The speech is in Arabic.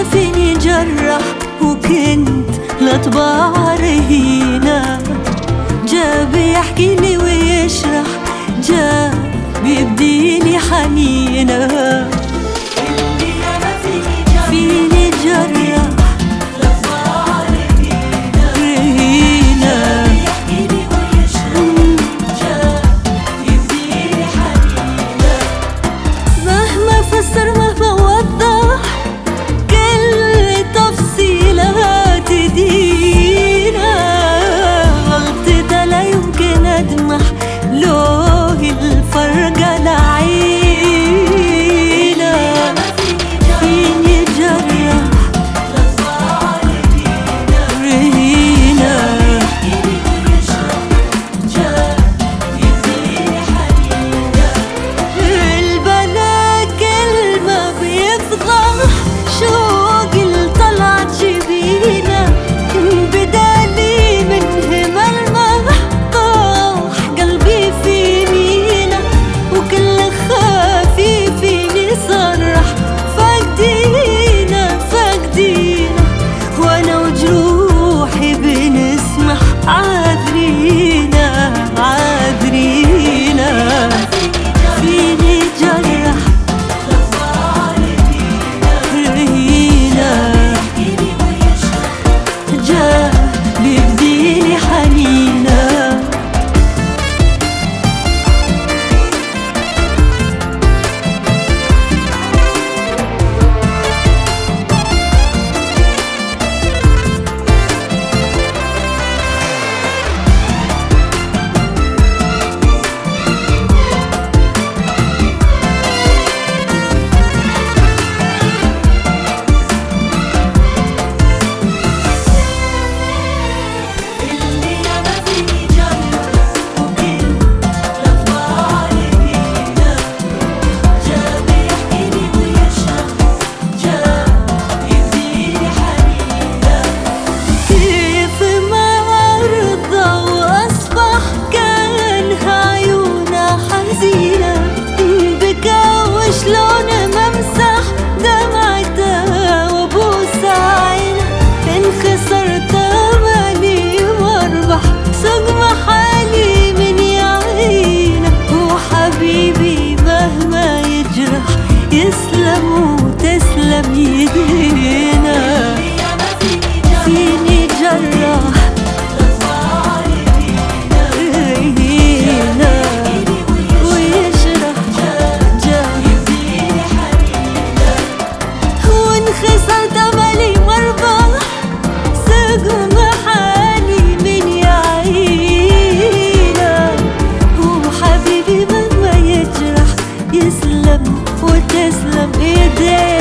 ما فيني جرح وكنت لطباع رهينة. جا بيحكي لي ويشرح، جا بيبديلي حنينة. فيني جرح لطباع رهينة، جا بيبديلي حنينة. مهما فسر مهما وضح كل تفصيلات دينا، غلطتها لا يمكن أدمح لو الفرقة لعينة. فيني جرح رهينة، البلا كلمة بيفضح شوق طلعت جبينة. بدالي من همل طاح قلبي في مينا، وكل خافي فيني صرح فاقدينا فاقدينا. وانا وجروحي بنسمح عاذرينا عاذرينا. فيني جرح رهينة، جا بيبديلي حنينة. شلون ممسح دمعته وابوس عينه، ان خسرت املي واربح سوق محالي من يعينه. وحبيبي مهما يجرح يسلم وتسلم يدينا. فيني جرح خسرت املي واربح سوق محالي من يعينه. وحبيبي مهما يجرح يسلم وتسلم ايديه.